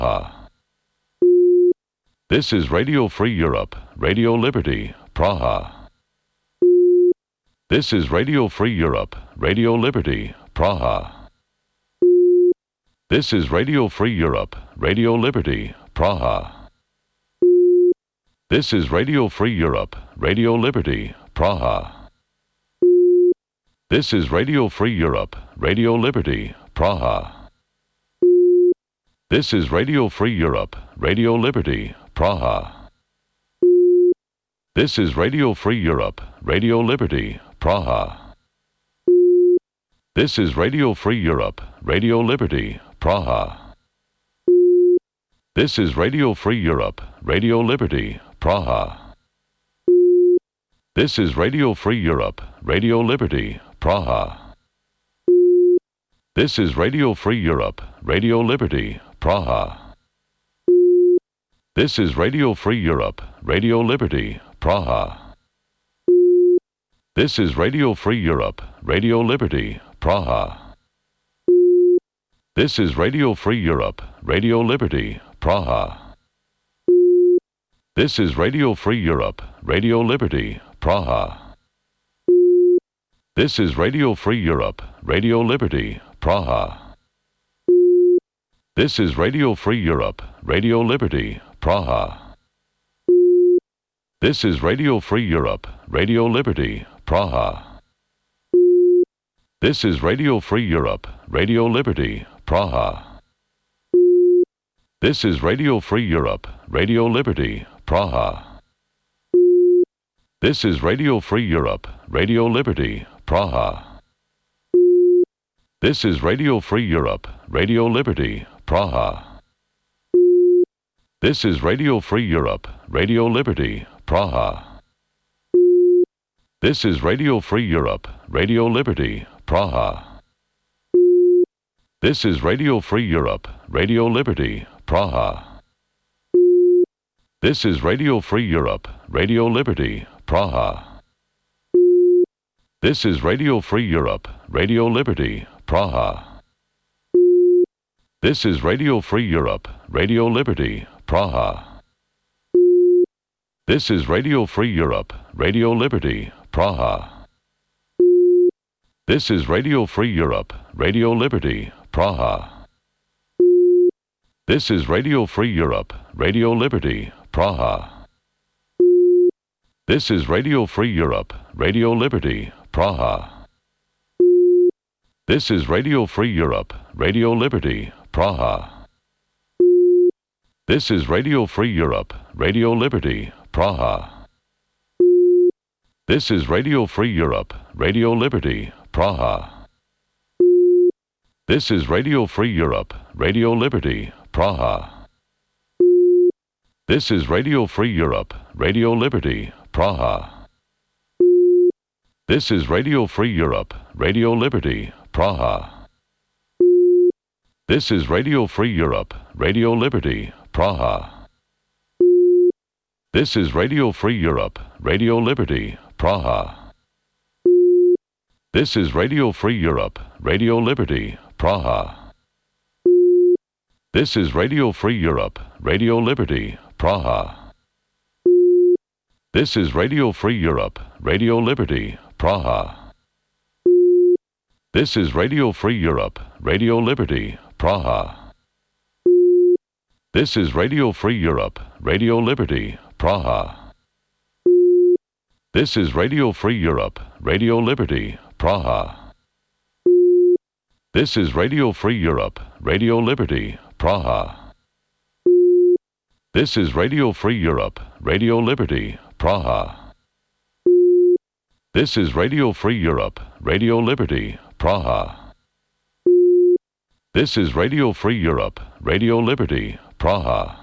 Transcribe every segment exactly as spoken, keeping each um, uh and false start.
Praha. This is Radio Free Europe, Radio Liberty, Praha. This is Radio Free Europe, Radio Liberty, Praha. This is Radio Free Europe, Radio Liberty, Praha. This is Radio Free Europe, Radio Liberty, Praha. This is Radio Free Europe, Radio Liberty, Praha. This is Radio Free Europe, Radio Liberty, Praha. This is Radio Free Europe, Radio Liberty, Praha. This is Radio Free Europe, Radio Liberty, Praha. This is Radio Free Europe, Radio Liberty, Praha. This is Radio Free Europe, Radio Liberty, Praha. This is Radio Free Europe, Radio Liberty, Praha. This is Radio Free Europe, Radio Liberty, Praha. This is Radio Free Europe, Radio Liberty, Praha. This is Radio Free Europe, Radio Liberty, Praha. This is Radio Free Europe, Radio Liberty, Praha. This is Radio Free Europe, Radio Liberty, Praha. This is Radio Free Europe, Radio Liberty, Praha. This is Radio Free Europe, Radio Liberty, Praha. This is Radio Free Europe, Radio Liberty, Praha. This is Radio Free Europe, Radio Liberty, Praha. This is Radio Free Europe, Radio Liberty, Praha. This is Radio Free Europe, Radio Liberty, Praha. This is Radio Free Europe, Radio Liberty, Praha. This is Radio Free Europe, Radio Liberty, Praha. This is Radio Free Europe, Radio Liberty, Praha. This is Radio Free Europe, Radio Liberty, Praha. This is Radio Free Europe, Radio Liberty, Praha. This is Radio Free Europe, Radio Liberty, Praha. This is Radio Free Europe, Radio Liberty, Praha. This is Radio Free Europe, Radio Liberty, Praha. This is Radio Free Europe, Radio Liberty, Praha. This is Radio Free Europe, Radio Liberty, Praha. This is Radio Free Europe, Radio Liberty, Praha. This is Radio Free Europe, Radio Liberty, Praha. This is Radio Free Europe, Radio Liberty, Praha. This is Radio Free Europe, Radio Liberty, Praha. This is Radio Free Europe, Radio Liberty, Praha. This is Radio Free Europe, Radio Liberty, Praha. This is Radio Free Europe, Radio Liberty, Praha. This is Radio Free Europe, Radio Liberty, Praha. This is Radio Free Europe, Radio Liberty, Praha. This is Radio Free Europe, Radio Liberty, Praha. This is Radio Free Europe, Radio Liberty, Praha. This is Radio Free Europe, Radio Liberty, Praha. This is Radio Free Europe, Radio Liberty, Praha. This is Radio Free Europe, Radio Liberty, Praha. This is Radio Free Europe, Radio Liberty, Praha. This is Radio Free Europe, Radio Liberty, Praha. This is Radio Free Europe, Radio Liberty, Praha. This is Radio Free Europe, Radio Liberty, Praha.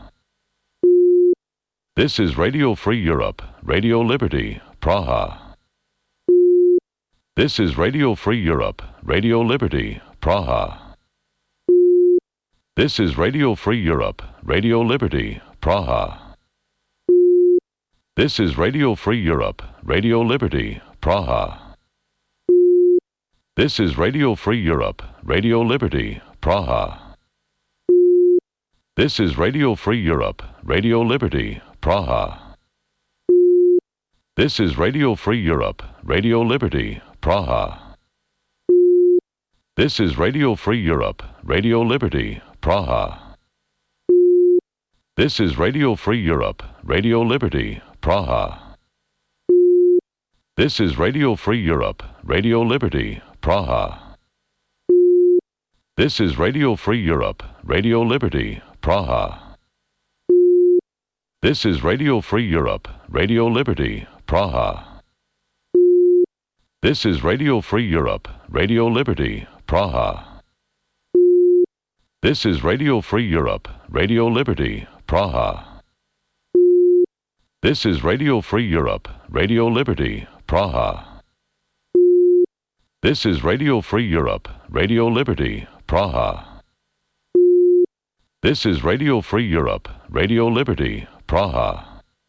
This is Radio Free Europe, Radio Liberty, Praha. This is Radio Free Europe, Radio Liberty, Praha. This is Radio Free Europe, Radio Liberty, Praha. This is Radio Free Europe, Radio Liberty, Praha. This is Radio Free Europe, Radio Liberty, Praha. This is Radio Free Europe, Radio Liberty, Praha. This is Radio Free Europe, Radio Liberty, Praha. This is Radio Free Europe, Radio Liberty, Praha. This is Radio Free Europe, Radio Liberty, Praha. This is Radio Free Europe, Radio Liberty, Praha. This is Radio Free Europe, Radio Liberty, Praha. This is Radio Free Europe, Radio Liberty, Praha. This is Radio Free Europe, Radio Liberty, Praha. This is Radio Free Europe, Radio Liberty, Praha. This is Radio Free Europe, Radio Liberty, Praha. This is Radio Free Europe, Radio Liberty, Praha. This is Radio Free Europe, Radio Liberty, Praha.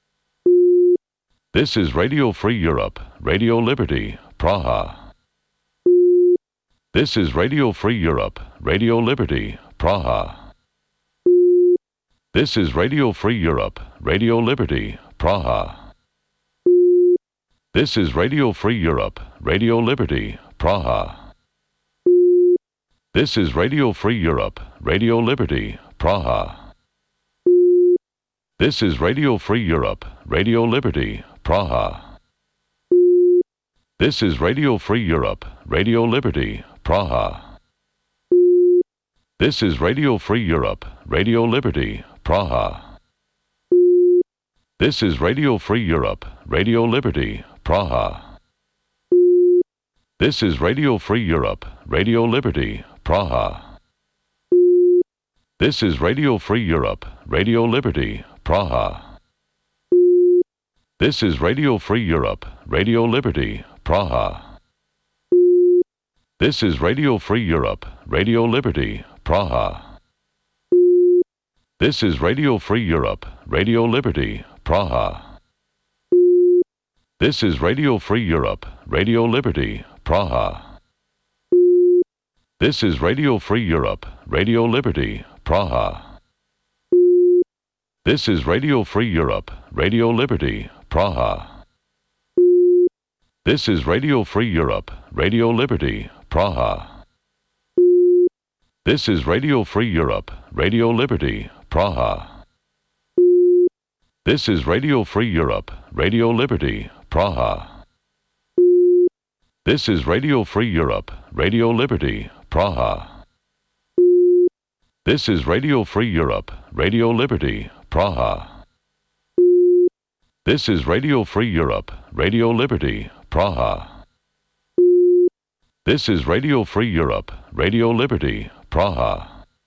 This is Radio Free Europe, Radio Liberty, Praha. This is Radio Free Europe, Radio Liberty, Praha. This is Radio Free Europe, Radio Liberty, Praha. This is Radio Free Europe, Radio Liberty, Praha. This is Radio Free Europe, Radio Liberty, Praha. This is Radio Free Europe, Radio Liberty, Praha. This is Radio Free Europe, Radio Liberty, Praha. This is Radio Free Europe, Radio Liberty, Praha. This is Radio Free Europe, Radio Liberty, Praha. This is Radio Free Europe, Radio Liberty, Praha. This is Radio Free Europe, Radio Liberty, Praha. This is Radio Free Europe, Radio Liberty, Praha. This is Radio Free Europe, Radio Liberty, Praha. This is Radio Free Europe, Radio Liberty, Praha. This is Radio Free Europe, Radio Liberty, Praha. This is Radio Free Europe, Radio Liberty, Praha. This is Radio Free Europe, Radio Liberty, Praha. This is Radio Free Europe, Radio Liberty, Praha. This is Radio Free Europe, Radio Liberty, Praha. This is Radio Free Europe, Radio Liberty, Praha. This is Radio Free Europe, Radio Liberty, Praha. This is Radio Free Europe, Radio Liberty, Praha. This is Radio Free Europe, Radio Liberty, Praha. This is Radio Free Europe, Radio Liberty, Praha.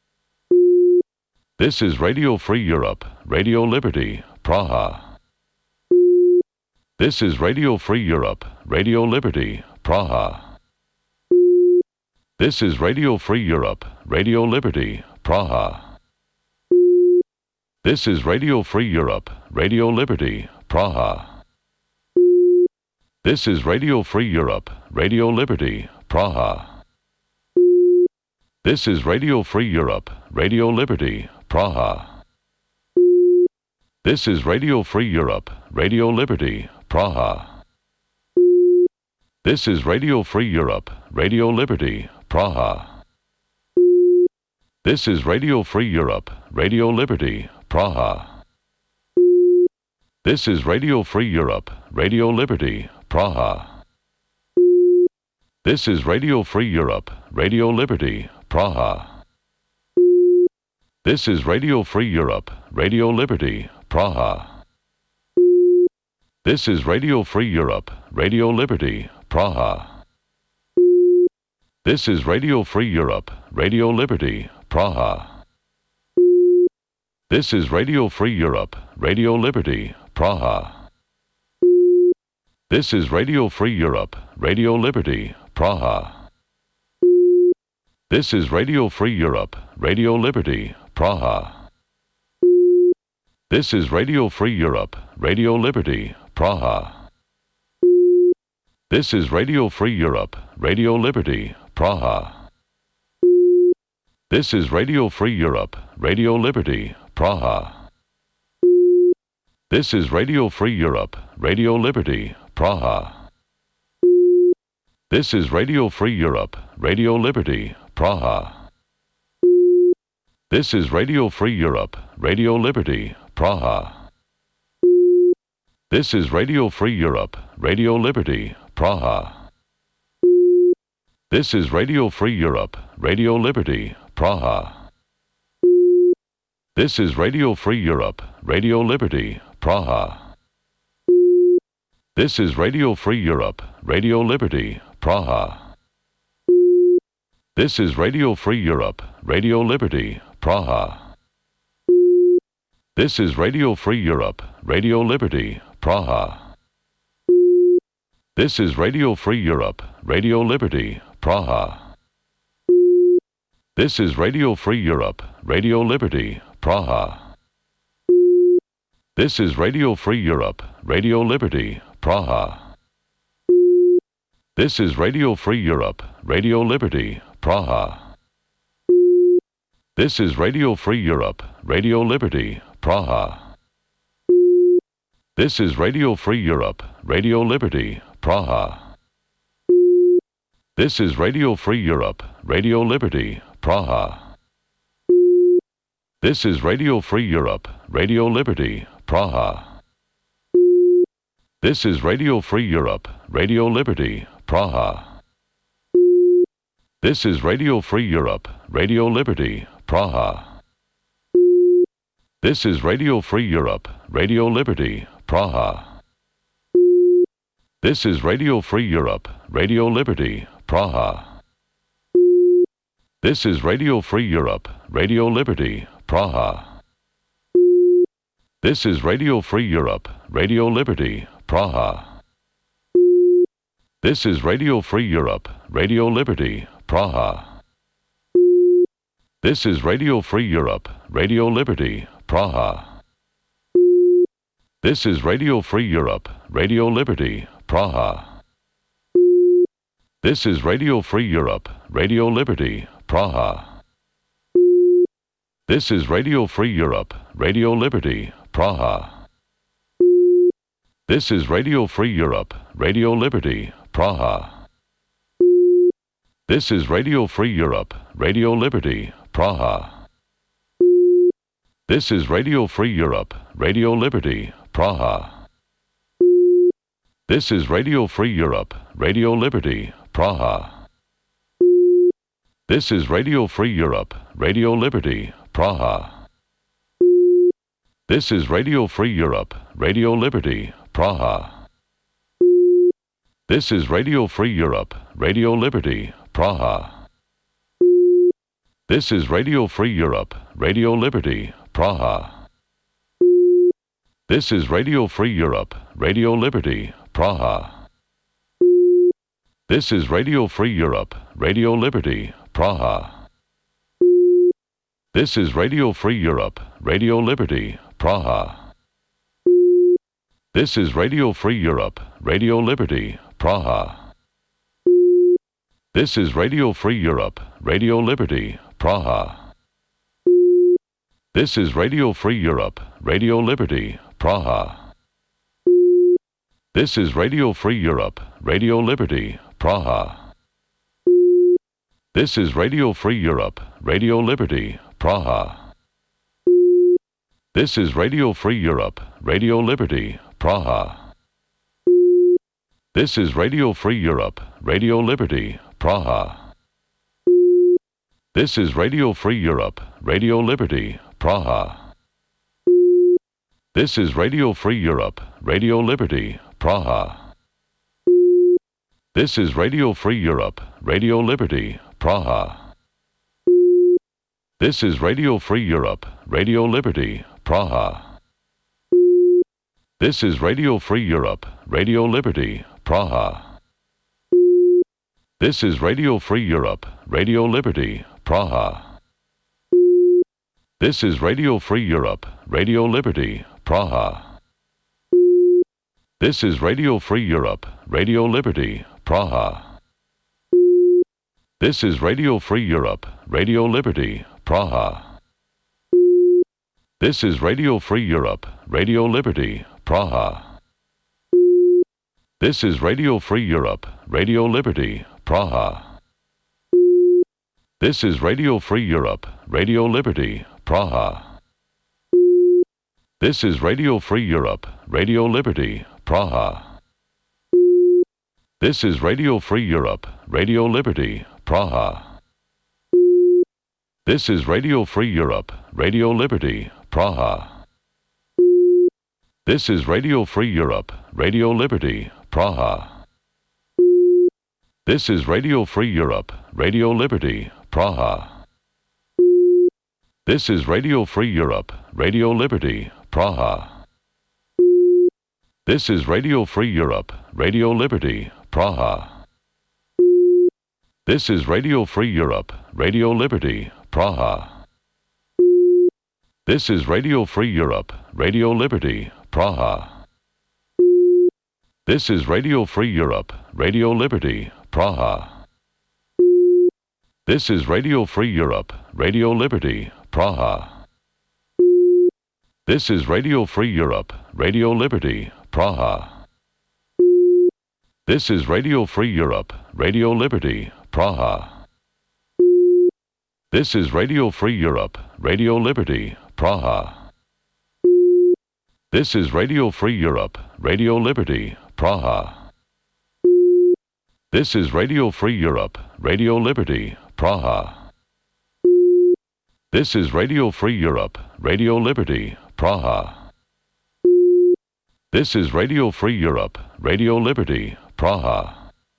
This is Radio Free Europe, Radio Liberty, Praha. This is Radio Free Europe, Radio Liberty, Praha. This is Radio Free Europe, Radio Liberty, Praha. This is Radio Free Europe, Radio Liberty, Praha. This is Radio Free Europe, Radio Liberty, Praha. This is Radio Free Europe, Radio Liberty, Praha. This is Radio Free Europe, Radio Liberty, Praha. This is Radio Free Europe, Radio Liberty, Praha. This is Radio Free Europe, Radio Liberty, Praha. This is Radio Free Europe, Radio Liberty, Praha. This is Radio Free Europe, Radio Liberty, Praha. This is Radio Free Europe, Radio Liberty, Praha. This is Radio Free Europe, Radio Liberty, Praha. This is Radio Free Europe, Radio Liberty, Praha. This is Radio Free Europe, Radio Liberty, Praha. This is Radio Free Europe, Radio Liberty, Praha. This is Radio Free Europe, Radio Liberty, Praha. This is Radio Free Europe, Radio Liberty, Praha. This is Radio Free Europe, Radio Liberty, Praha. This is Radio Free Europe, Radio Liberty, Praha. This is Radio Free Europe, Radio Liberty, Praha. This is Radio Free Europe, Radio Liberty, Praha. This is Radio Free Europe, Radio Liberty, Praha. This is Radio Free Europe, Radio Liberty, Praha. This is Radio Free Europe, Radio Liberty, Praha. This is Radio Free Europe, Radio Liberty, Praha. This is Radio Free Europe, Radio Liberty, Praha. This is Radio Free Europe, Radio Liberty, Praha. This is Radio Free Europe, Radio Liberty, Praha. This is Radio Free Europe, Radio Liberty, Praha. This is Radio Free Europe, Radio Liberty, Praha. This is Radio Free Europe, Radio Liberty, Praha. This is Radio Free Europe, Radio Liberty, Praha. This is Radio Free Europe, Radio Liberty, Praha. This is Radio Free Europe, Radio Liberty, Praha. This is Radio Free Europe, Radio Liberty, Praha. This is Radio Free Europe, Radio Liberty, Praha. This is Radio Free Europe, Radio Liberty, Praha. This is Radio Free Europe, Radio Liberty, Praha. This is Radio Free Europe, Radio Liberty, Praha. This is Radio Free Europe, Radio Liberty, Praha. This is Radio Free Europe, Radio Liberty, Praha. This is Radio Free Europe, Radio Liberty, Praha. This is Radio Free Europe, Radio Liberty, Praha. This is Radio Free Europe, Radio Liberty, Praha. This is Radio Free Europe, Radio Liberty, Praha. This is Radio Free Europe, Radio Liberty, Praha. This is Radio Free Europe, Radio Liberty, Praha. This is Radio Free Europe, Radio Liberty, Praha. This is Radio Free Europe, Radio Liberty, Praha. This is Radio Free Europe, Radio Liberty, Praha. This is Radio Free Europe, Radio Liberty, Praha. This is Radio Free Europe, Radio Liberty, Praha. This is Radio Free Europe, Radio Liberty, Praha. This is Radio Free Europe, Radio Liberty, Praha. This is Radio Free Europe, Radio Liberty, Praha. This is Radio Free Europe, Radio Liberty, Praha. This is Radio Free Europe, Radio Liberty, Praha. This is Radio Free Europe, Radio Liberty, Praha. This is Radio Free Europe, Radio Liberty, Praha. This is Radio Free Europe, Radio Liberty, Praha. This is Radio Free Europe, Radio Liberty, Praha. This is Radio Free Europe, Radio Liberty, Praha. This is Radio Free Europe, Radio Liberty, Praha. This is Radio Free Europe, Radio Liberty, Praha. This is Radio Free Europe, Radio Liberty, Praha. This is Radio Free Europe, Radio Liberty, Praha. This is Radio Free Europe, Radio Liberty, Praha. This is Radio Free Europe, Radio Liberty, Praha. This is Radio Free Europe, Radio Liberty, Praha. This is Radio Free Europe, Radio Liberty, Praha. This is Radio Free Europe, Radio Liberty, Praha. This is Radio Free Europe, Radio Liberty, Praha. This is Radio Free Europe, Radio Liberty, Praha. This is Radio Free Europe, Radio Liberty, Praha. This is Radio Free Europe, Radio Liberty, Praha. This is Radio Free Europe, Radio Liberty, Praha. This is Radio Free Europe, Radio Liberty, Praha. This is Radio Free Europe, Radio Liberty, Praha. This is Radio Free Europe, Radio Liberty, Praha. This is Radio Free Europe, Radio Liberty, Praha. This is Radio Free Europe, Radio Liberty, Praha. This is Radio Free Europe, Radio Liberty, Praha. This is Radio Free Europe, Radio Liberty, Praha. This is Radio Free Europe, Radio Liberty, Praha. This is Radio Free Europe, Radio Liberty, Praha. This is Radio Free Europe, Radio Liberty, Praha. This is Radio Free Europe, Radio Liberty, Praha. This is Radio Free Europe, Radio Liberty, Praha. This is Radio Free Europe, Radio Liberty, Praha. This is Radio Free Europe, Radio Liberty, Praha. This is Radio Free Europe, Radio Liberty, Praha. This is Radio Free Europe, Radio Liberty, Praha. This is Radio Free Europe, Radio Liberty, Praha. This is Radio Free Europe, Radio Liberty, Praha. This is Radio Free Europe, Radio Liberty, Praha.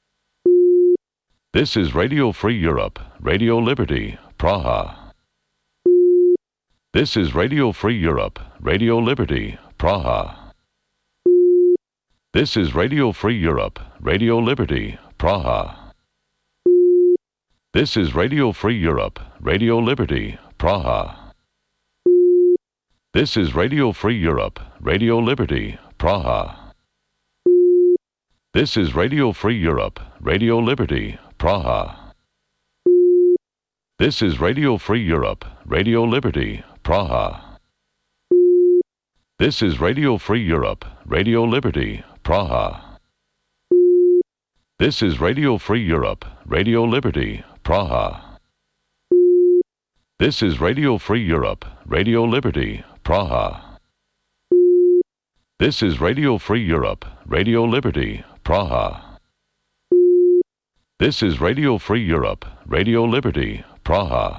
This is Radio Free Europe, Radio Liberty, Praha. This is Radio Free Europe, Radio Liberty, Praha. This is Radio Free Europe, Radio Liberty, Praha. This is Radio Free Europe, Radio Liberty, Praha. This is Radio Free Europe, Radio Liberty, Praha. This is Radio Free Europe, Radio Liberty, Praha. This is Radio Free Europe, Radio Liberty, Praha. This is Radio Free Europe, Radio Liberty, Praha. This is Radio Free Europe, Radio Liberty, Praha. This is Radio Free Europe, Radio Liberty, Praha. This is Radio Free Europe, Radio Liberty, Praha. This is Radio Free Europe, Radio Liberty, Praha.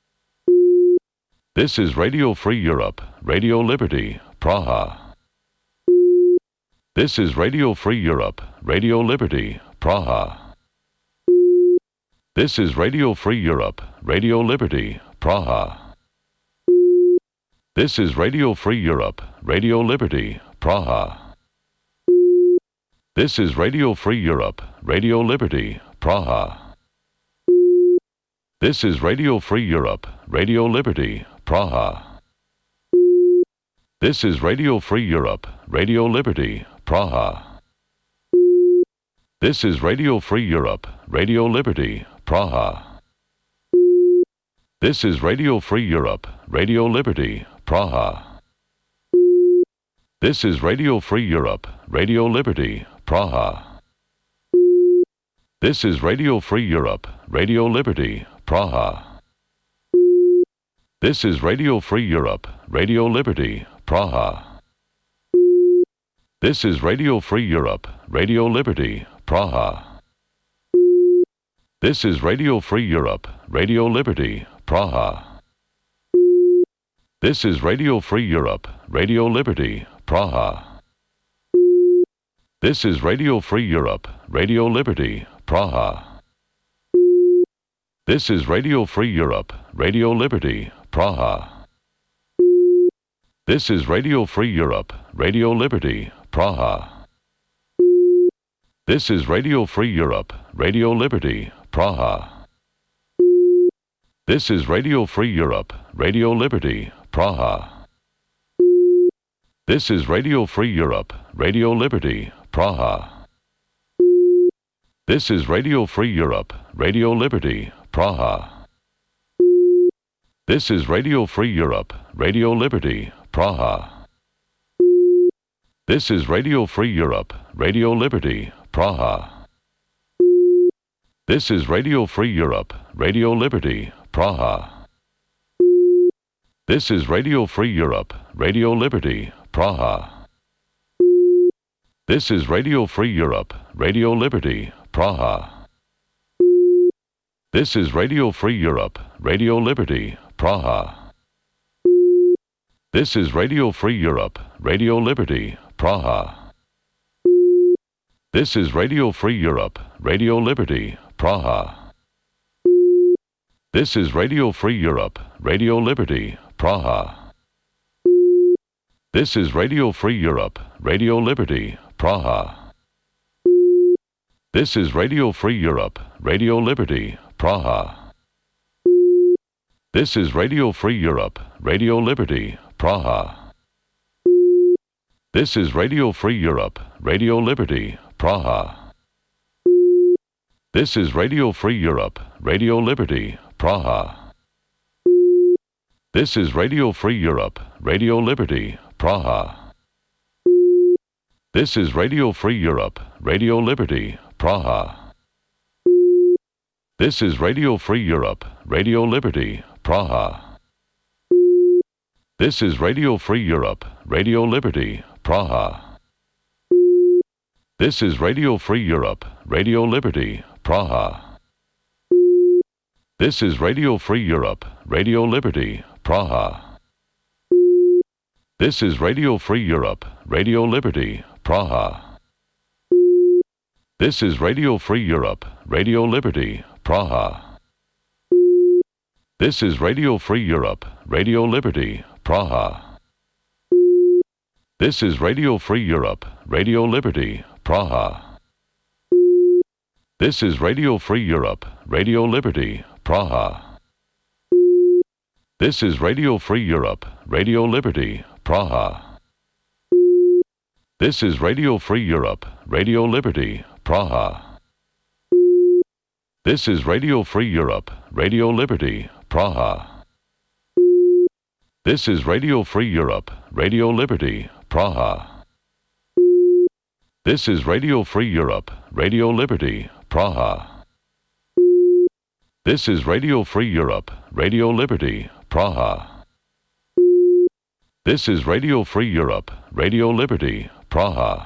This is Radio Free Europe, Radio Liberty, Praha. This is Radio Free Europe, Radio Liberty, Praha. This is Radio Free Europe, Radio Liberty, Praha. This is Radio Free Europe, Radio Liberty, Praha. This is Radio Free Europe, Radio Liberty, Praha. This is Radio Free Europe, Radio Liberty, Praha. This is Radio Free Europe, Radio Liberty, Praha. This is Radio Free Europe, Radio Liberty, Praha. This is Radio Free Europe, Radio Liberty, Praha. This is Radio Free Europe, Radio Liberty, Praha. This is Radio Free Europe, Radio Liberty, Praha. This is Radio Free Europe, Radio Liberty, Praha. This is Radio Free Europe, Radio Liberty, Praha. This is Radio Free Europe, Radio Liberty, Praha. This is Radio Free Europe, Radio Liberty, Praha. This is Radio Free Europe, Radio Liberty, Praha. This is Radio Free Europe, Radio Liberty, Praha. This is Radio Free Europe, Radio Liberty, Praha. This is Radio Free Europe, Radio Liberty, Praha. This is Radio Free Europe, Radio Liberty, Praha. This is Radio Free Europe, Radio Liberty, Praha. This is Radio Free Europe, Radio Liberty, Praha. This is Radio Free Europe, Radio Liberty, Praha. This is Radio Free Europe, Radio Liberty, Praha. This is Radio Free Europe, Radio Liberty, Praha. This is Radio Free Europe, Radio Liberty, Praha. This is Radio Free Europe, Radio Liberty, Praha. This is Radio Free Europe, Radio Liberty, Praha. This is Radio Free Europe, Radio Liberty, Praha. This is Radio Free Europe, Radio Liberty, Praha. This is Radio Free Europe, Radio Liberty, Praha. This is Radio Free Europe, Radio Liberty, Praha. This is Radio Free Europe, Radio Liberty, Praha. This is Radio Free Europe, Radio Liberty, Praha. This is Radio Free Europe, Radio Liberty, Praha. This is Radio Free Europe, Radio Liberty, Praha. This is Radio Free Europe, Radio Liberty, Praha. This is Radio Free Europe, Radio Liberty, Praha. This is Radio Free Europe, Radio Liberty, Praha. This is Radio Free Europe, Radio Liberty, Praha. This is Radio Free Europe, Radio Liberty, Praha. This is Radio Free Europe, Radio Liberty, Praha. This is Radio Free Europe, Radio Liberty, Praha. This is Radio Free Europe, Radio Liberty, Praha. This is Radio Free Europe, Radio Liberty, Praha. This is Radio Free Europe, Radio Liberty, Praha. This is Radio Free Europe, Radio Liberty, Praha. This is Radio Free Europe, Radio Liberty, Praha. This is Radio Free Europe, Radio Liberty, Praha. This is Radio Free Europe, Radio Liberty, Praha. This is Radio Free Europe, Radio Liberty, Praha. This is Radio Free Europe, Radio Liberty, Praha. This is Radio Free Europe, Radio Liberty, Praha. This is Radio Free Europe, Radio Liberty, Praha.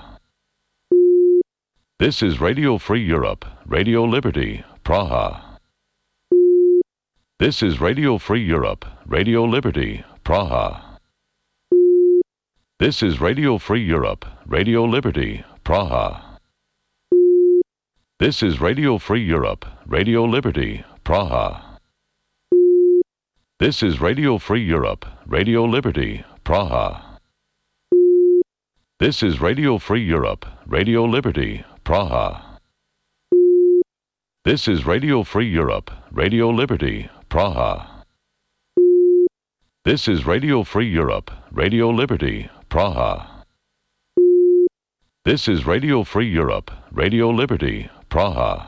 This is Radio Free Europe, Radio Liberty, Praha. This is Radio Free Europe, Radio Liberty, Praha. This is Radio Free Europe, Radio Liberty, Praha. This is Radio Free Europe, Radio Liberty, Praha. This is Radio Free Europe, Radio Liberty, Praha. This is Radio Free Europe, Radio Liberty, Praha. This is Radio Free Europe, Radio Liberty, Praha. This is Radio Free Europe, Radio Liberty, Praha. This is Radio Free Europe, Radio Liberty, Praha.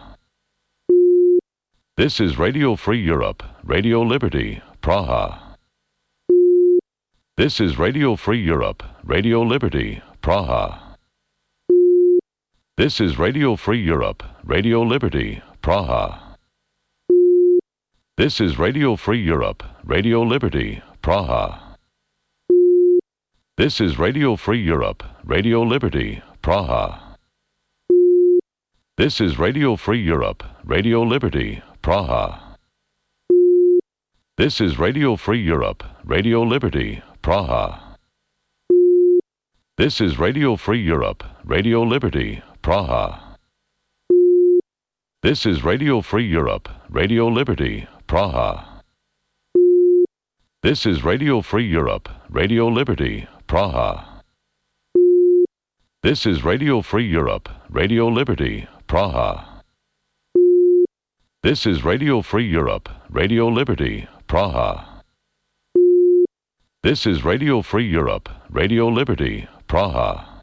This is Radio Free Europe, Radio Liberty, Praha. This is Radio Free Europe, Radio Liberty, Praha. This is Radio Free Europe, Radio Liberty, Praha. This is Radio Free Europe, Radio Liberty, Praha. This is Radio Free Europe, Radio Liberty, Praha. This is Radio Free Europe, Radio Liberty, Praha. This is Radio Free Europe, Radio Liberty, Praha. This is Radio Free Europe, Radio Liberty, Praha. This is Radio Free Europe, Radio Liberty, Praha. This is Radio Free Europe, Radio Liberty, Praha. This is Radio Free Europe, Radio Liberty, Praha. This is Radio Free Europe, Radio Liberty, Praha. This is Radio Free Europe, Radio Liberty, Praha.